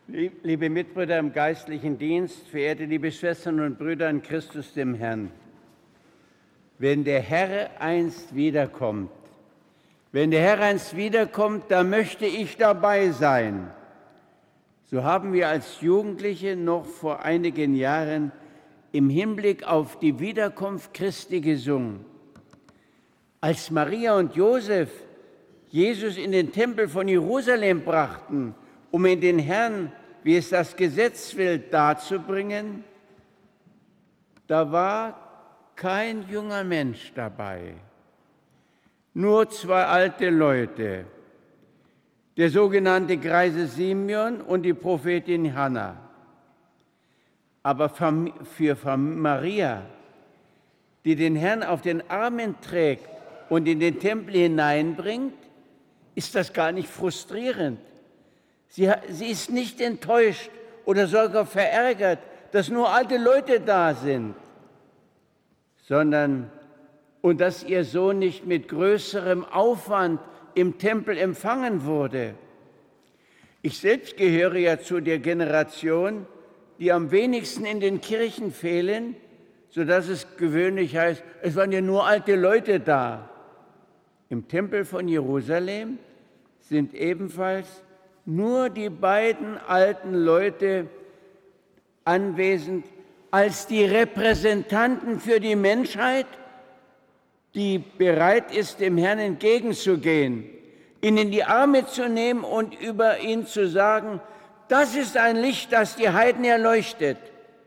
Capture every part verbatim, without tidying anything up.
Liebe Mitbrüder im geistlichen Dienst, verehrte liebe Schwestern und Brüder in Christus dem Herrn, wenn der Herr einst wiederkommt, wenn der Herr einst wiederkommt, da möchte ich dabei sein. So haben wir als Jugendliche noch vor einigen Jahren im Hinblick auf die Wiederkunft Christi gesungen. Als Maria und Josef Jesus in den Tempel von Jerusalem brachten, um ihn den Herrn, wie es das Gesetz will, darzubringen, da war kein junger Mensch dabei, nur zwei alte Leute, der sogenannte Greise Simeon und die Prophetin Hannah. Aber für Maria, die den Herrn auf den Armen trägt und in den Tempel hineinbringt, ist das gar nicht frustrierend. Sie, sie ist nicht enttäuscht oder sogar verärgert, dass nur alte Leute da sind, sondern und dass ihr Sohn nicht mit größerem Aufwand im Tempel empfangen wurde. Ich selbst gehöre ja zu der Generation, die am wenigsten in den Kirchen fehlen, sodass es gewöhnlich heißt, es waren ja nur alte Leute da. Im Tempel von Jerusalem sind ebenfalls nur die beiden alten Leute anwesend als die Repräsentanten für die Menschheit, die bereit ist, dem Herrn entgegenzugehen, ihn in die Arme zu nehmen und über ihn zu sagen, das ist ein Licht, das die Heiden erleuchtet.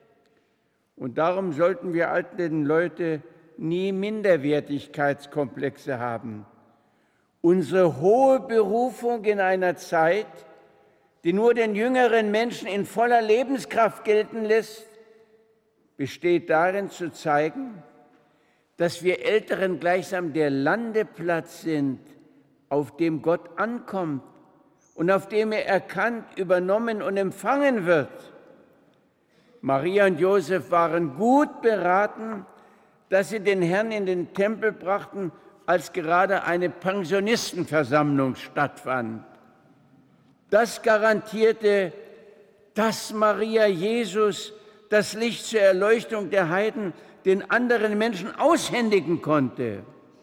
Und darum sollten wir alten Leute nie Minderwertigkeitskomplexe haben. Unsere hohe Berufung in einer Zeit, die nur den jüngeren Menschen in voller Lebenskraft gelten lässt, besteht darin zu zeigen, dass wir Älteren gleichsam der Landeplatz sind, auf dem Gott ankommt und auf dem er erkannt, übernommen und empfangen wird. Maria und Josef waren gut beraten, dass sie den Herrn in den Tempel brachten, als gerade eine Pensionistenversammlung stattfand. Das garantierte, dass Maria Jesus, das Licht zur Erleuchtung der Heiden, den anderen Menschen aushändigen konnte.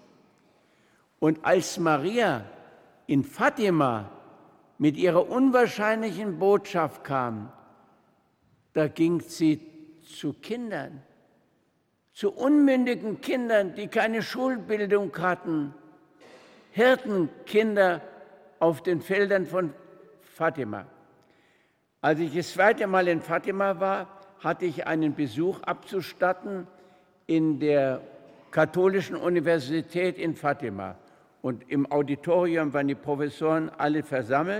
Und als Maria in Fatima mit ihrer unwahrscheinlichen Botschaft kam, da ging sie zu Kindern, zu unmündigen Kindern, die keine Schulbildung hatten, Hirtenkinder auf den Feldern von Fatima. Als ich das zweite Mal in Fatima war, hatte ich einen Besuch abzustatten in der Katholischen Universität in Fatima. Und im Auditorium waren die Professoren alle versammelt.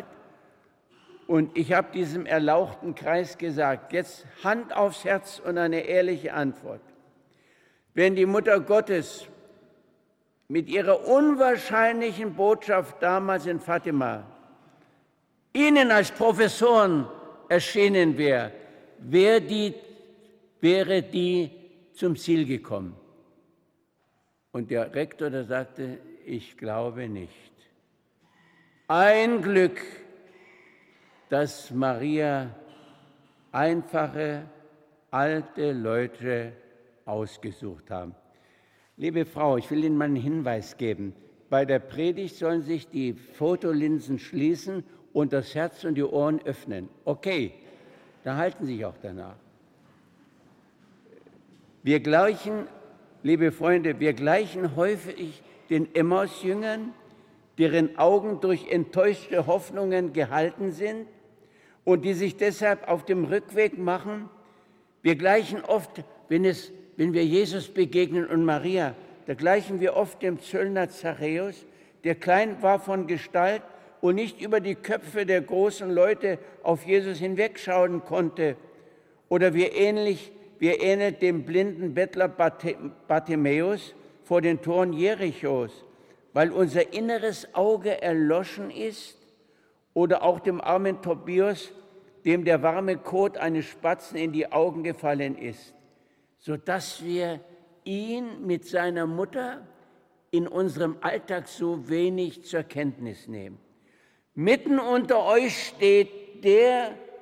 Und ich habe diesem erlauchten Kreis gesagt, jetzt Hand aufs Herz und eine ehrliche Antwort. Wenn die Mutter Gottes mit ihrer unwahrscheinlichen Botschaft damals in Fatima Ihnen als Professoren erschienen wäre, wäre die, wäre die zum Ziel gekommen. Und der Rektor, der sagte, ich glaube nicht. Ein Glück, dass Maria einfache, alte Leute ausgesucht haben. Liebe Frau, ich will Ihnen mal einen Hinweis geben. Bei der Predigt sollen sich die Fotolinsen schließen und das Herz und die Ohren öffnen. Okay, da halten Sie sich auch danach. Wir gleichen, liebe Freunde, wir gleichen häufig den Emmaus-Jüngern, deren Augen durch enttäuschte Hoffnungen gehalten sind und die sich deshalb auf dem Rückweg machen. Wir gleichen oft, wenn, es, wenn wir Jesus begegnen und Maria, da gleichen wir oft dem Zöllner Zachäus, der klein war von Gestalt und nicht über die Köpfe der großen Leute auf Jesus hinwegschauen konnte. Oder wir ähnlich, wir ähnelt dem blinden Bettler Bartimäus vor den Toren Jerichos, weil unser inneres Auge erloschen ist, oder auch dem armen Tobias, dem der warme Kot eines Spatzen in die Augen gefallen ist, sodass wir ihn mit seiner Mutter in unserem Alltag so wenig zur Kenntnis nehmen. Mitten unter euch steht der,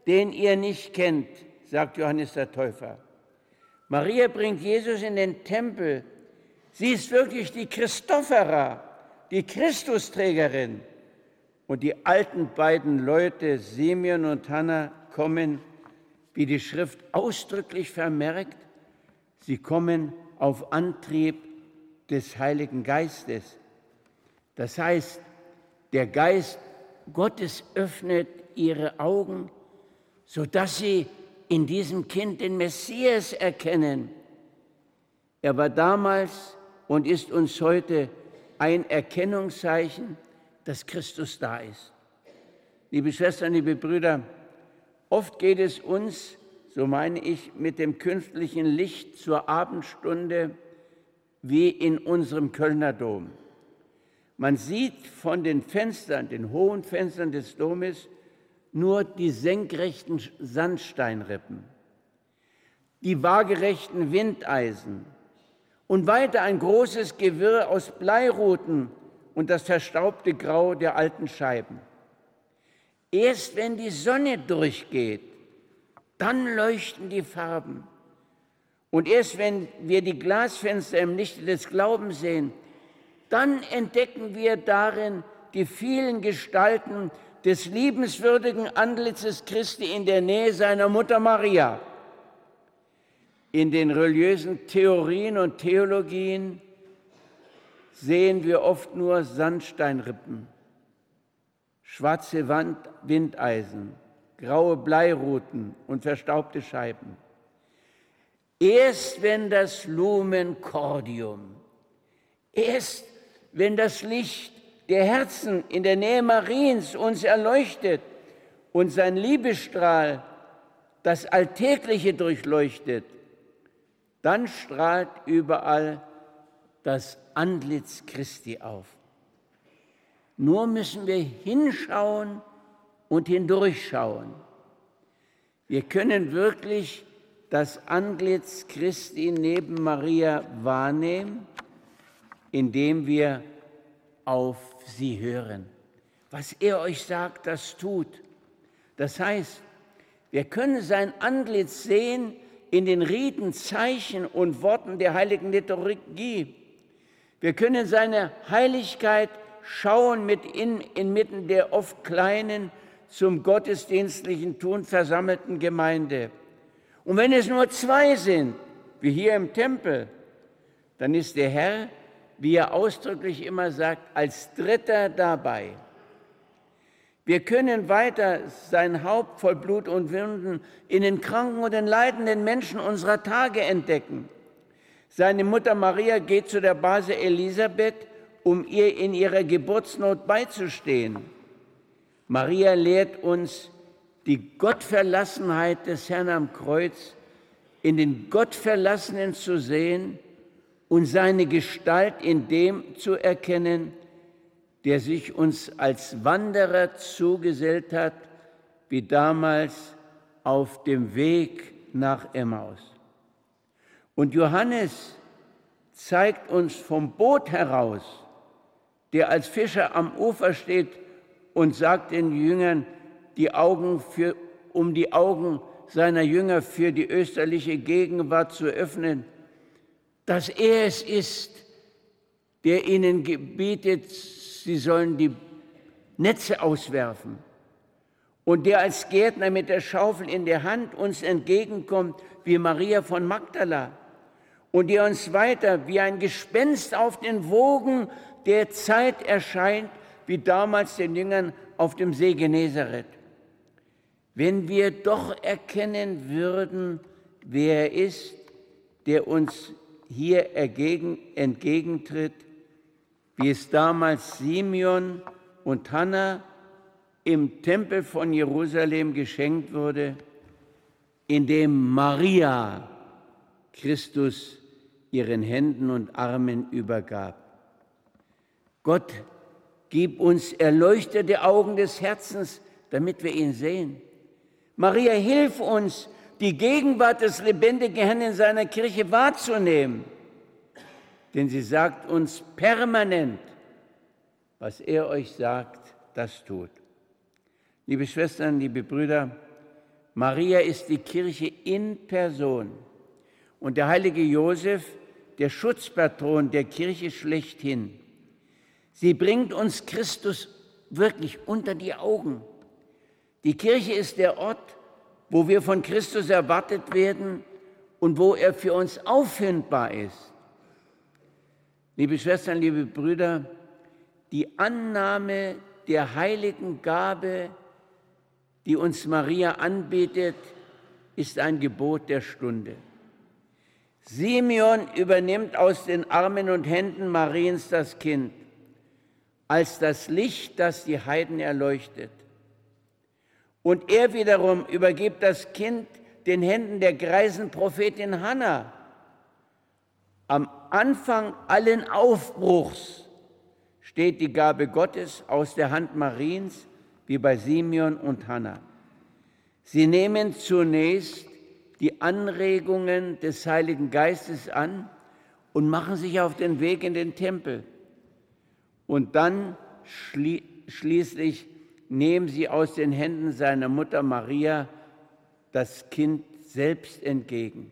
den ihr nicht kennt, sagt Johannes der Täufer. Maria bringt Jesus in den Tempel. Sie ist wirklich die Christophora, die Christusträgerin. Und die alten beiden Leute, Simeon und Hannah, kommen, wie die Schrift ausdrücklich vermerkt, sie kommen auf Antrieb des Heiligen Geistes. Das heißt, der Geist Gottes öffnet ihre Augen, sodass sie in diesem Kind den Messias erkennen. Er war damals und ist uns heute ein Erkennungszeichen, dass Christus da ist. Liebe Schwestern, liebe Brüder, oft geht es uns, so meine ich, mit dem künstlichen Licht zur Abendstunde wie in unserem Kölner Dom. Man sieht von den Fenstern, den hohen Fenstern des Domes, nur die senkrechten Sandsteinrippen, die waagerechten Windeisen und weiter ein großes Gewirr aus Bleiruten und das verstaubte Grau der alten Scheiben. Erst wenn die Sonne durchgeht, dann leuchten die Farben. Und erst wenn wir die Glasfenster im Lichte des Glaubens sehen, dann entdecken wir darin die vielen Gestalten des liebenswürdigen Antlitzes Christi in der Nähe seiner Mutter Maria. In den religiösen Theorien und Theologien sehen wir oft nur Sandsteinrippen, schwarze Wand, Windeisen, graue Bleiruten und verstaubte Scheiben. Erst wenn das Lumen Cordium, erst wenn das Licht der Herzen in der Nähe Mariens uns erleuchtet und sein Liebesstrahl das Alltägliche durchleuchtet, dann strahlt überall das Antlitz Christi auf. Nur müssen wir hinschauen und hindurchschauen. Wir können wirklich das Antlitz Christi neben Maria wahrnehmen, indem wir auf sie hören. Was er euch sagt, das tut. Das heißt, wir können sein Antlitz sehen in den Riten, Zeichen und Worten der heiligen Liturgie. Wir können seine Heiligkeit schauen mit in, inmitten der oft kleinen, zum gottesdienstlichen Tun versammelten Gemeinde. Und wenn es nur zwei sind, wie hier im Tempel, dann ist der Herr, wie er ausdrücklich immer sagt, als Dritter dabei. Wir können weiter sein Haupt voll Blut und Wunden in den kranken und den leidenden Menschen unserer Tage entdecken. Seine Mutter Maria geht zu der Base Elisabeth, um ihr in ihrer Geburtsnot beizustehen. Maria lehrt uns die Gottverlassenheit des Herrn am Kreuz, in den Gottverlassenen zu sehen und seine Gestalt in dem zu erkennen, der sich uns als Wanderer zugesellt hat, wie damals auf dem Weg nach Emmaus. Und Johannes zeigt uns vom Boot heraus, der als Fischer am Ufer steht und sagt den Jüngern, die Augen für, um die Augen seiner Jünger für die österliche Gegenwart zu öffnen, dass er es ist, der ihnen gebietet, sie sollen die Netze auswerfen. Und der als Gärtner mit der Schaufel in der Hand uns entgegenkommt, wie Maria von Magdala. Und der uns weiter wie ein Gespenst auf den Wogen der Zeit erscheint, wie damals den Jüngern auf dem See Genezareth. Wenn wir doch erkennen würden, wer er ist, der uns hier entgegentritt, wie es damals Simeon und Hannah im Tempel von Jerusalem geschenkt wurde, in dem Maria Christus ihren Händen und Armen übergab. Gott, gib uns erleuchtete Augen des Herzens, damit wir ihn sehen. Maria, hilf uns, die Gegenwart des lebendigen Herrn in seiner Kirche wahrzunehmen. Denn sie sagt uns permanent, was er euch sagt, das tut. Liebe Schwestern, liebe Brüder, Maria ist die Kirche in Person und der heilige Josef, der Schutzpatron der Kirche schlechthin. Sie bringt uns Christus wirklich unter die Augen. Die Kirche ist der Ort, wo wir von Christus erwartet werden und wo er für uns auffindbar ist. Liebe Schwestern, liebe Brüder, die Annahme der heiligen Gabe, die uns Maria anbietet, ist ein Gebot der Stunde. Simeon übernimmt aus den Armen und Händen Mariens das Kind als das Licht, das die Heiden erleuchtet. Und er wiederum übergibt das Kind den Händen der greisen Prophetin Hannah. Am Anfang allen Aufbruchs steht die Gabe Gottes aus der Hand Mariens, wie bei Simeon und Hannah. Sie nehmen zunächst die Anregungen des Heiligen Geistes an und machen sich auf den Weg in den Tempel. Und dann schli- schließlich nehmen sie aus den Händen seiner Mutter Maria das Kind selbst entgegen.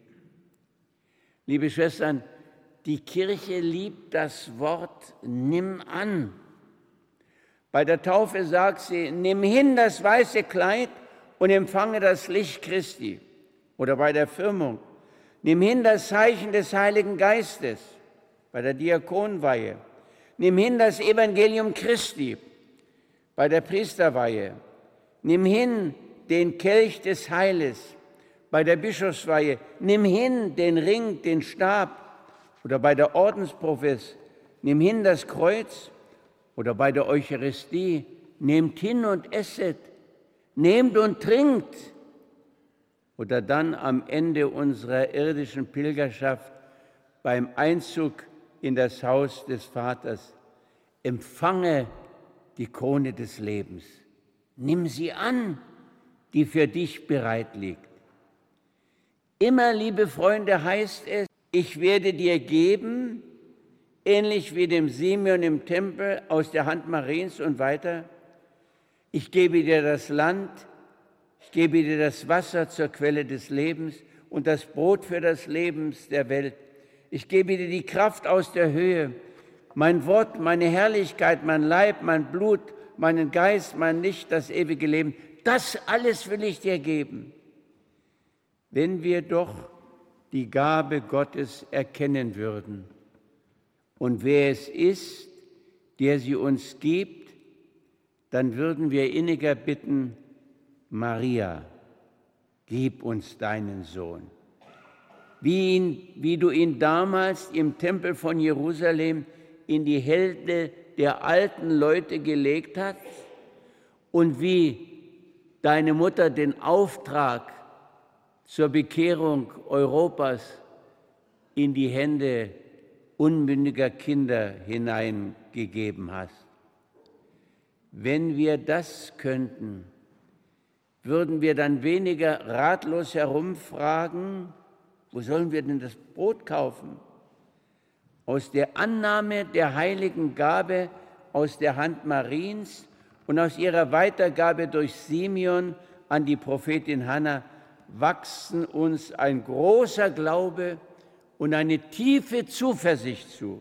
Liebe Schwestern, die Kirche liebt das Wort nimm an. Bei der Taufe sagt sie, nimm hin das weiße Kleid und empfange das Licht Christi. Oder bei der Firmung, nimm hin das Zeichen des Heiligen Geistes. Bei der Diakonweihe, nimm hin das Evangelium Christi. Bei der Priesterweihe, nimm hin den Kelch des Heiles. Bei der Bischofsweihe, nimm hin den Ring, den Stab. Oder bei der Ordensprofess, nimm hin das Kreuz. Oder bei der Eucharistie, nehmt hin und esset, nehmt und trinkt. Oder dann am Ende unserer irdischen Pilgerschaft beim Einzug in das Haus des Vaters, empfange die Krone des Lebens. Nimm sie an, die für dich bereit liegt. Immer, liebe Freunde, heißt es, ich werde dir geben, ähnlich wie dem Simeon im Tempel aus der Hand Mariens und weiter, ich gebe dir das Land, ich gebe dir das Wasser zur Quelle des Lebens und das Brot für das Leben der Welt. Ich gebe dir die Kraft aus der Höhe, mein Wort, meine Herrlichkeit, mein Leib, mein Blut, meinen Geist, mein Licht, das ewige Leben. Das alles will ich dir geben. Wenn wir doch die Gabe Gottes erkennen würden und wer es ist, der sie uns gibt, dann würden wir inniger bitten, Maria, gib uns deinen Sohn. Wie, ihn, wie du ihn damals im Tempel von Jerusalem in die Hände der alten Leute gelegt hast und wie deine Mutter den Auftrag zur Bekehrung Europas in die Hände unmündiger Kinder hineingegeben hast. Wenn wir das könnten, würden wir dann weniger ratlos herumfragen, wo sollen wir denn das Brot kaufen? Aus der Annahme der heiligen Gabe aus der Hand Mariens und aus ihrer Weitergabe durch Simeon an die Prophetin Hannah wachsen uns ein großer Glaube und eine tiefe Zuversicht zu.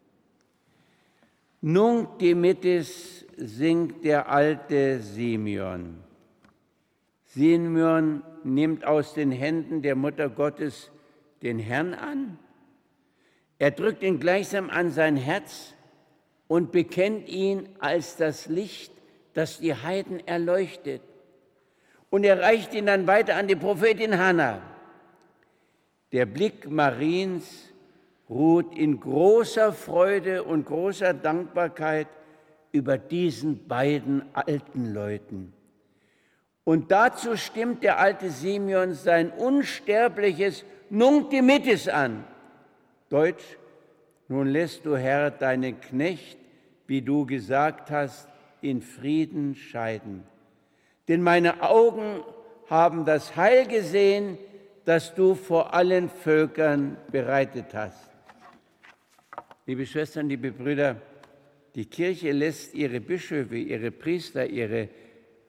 Nunc dimittis singt der alte Simeon. Simeon nimmt aus den Händen der Mutter Gottes den Herrn an. Er drückt ihn gleichsam an sein Herz und bekennt ihn als das Licht, das die Heiden erleuchtet. Und er reicht ihn dann weiter an die Prophetin Hannah. Der Blick Mariens ruht in großer Freude und großer Dankbarkeit über diesen beiden alten Leuten. Und dazu stimmt der alte Simeon sein unsterbliches Nunc dimittis an. Deutsch, nun lässt du, Herr, deinen Knecht, wie du gesagt hast, in Frieden scheiden. Denn meine Augen haben das Heil gesehen, das du vor allen Völkern bereitet hast. Liebe Schwestern, liebe Brüder, die Kirche lässt ihre Bischöfe, ihre Priester, ihre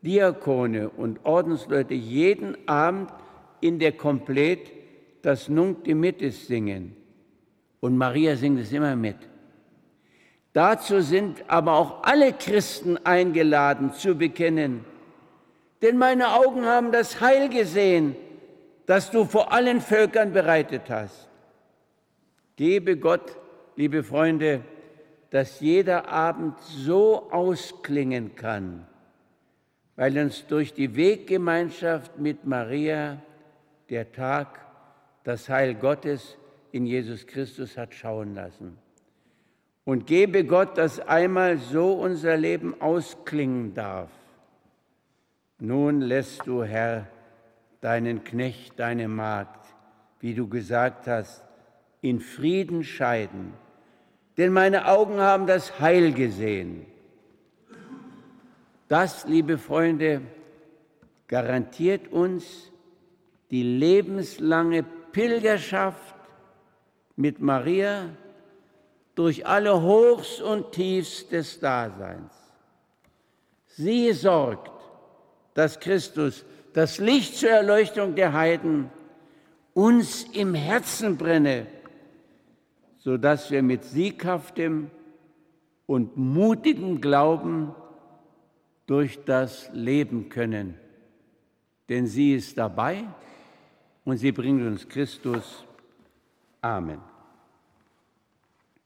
Diakone und Ordensleute jeden Abend in der Komplett das Nunc Dimittis singen. Und Maria singt es immer mit. Dazu sind aber auch alle Christen eingeladen zu bekennen, denn meine Augen haben das Heil gesehen, das du vor allen Völkern bereitet hast. Gebe Gott, liebe Freunde, dass jeder Abend so ausklingen kann, weil uns durch die Weggemeinschaft mit Maria der Tag das Heil Gottes in Jesus Christus hat schauen lassen. Und gebe Gott, dass einmal so unser Leben ausklingen darf. Nun lässt du, Herr, deinen Knecht, deine Magd, wie du gesagt hast, in Frieden scheiden. Denn meine Augen haben das Heil gesehen. Das, liebe Freunde, garantiert uns die lebenslange Pilgerschaft mit Maria durch alle Hochs und Tiefs des Daseins. Sie sorgt, dass Christus, das Licht zur Erleuchtung der Heiden, uns im Herzen brenne, sodass wir mit sieghaftem und mutigem Glauben durch das Leben können. Denn sie ist dabei und sie bringt uns Christus. Amen.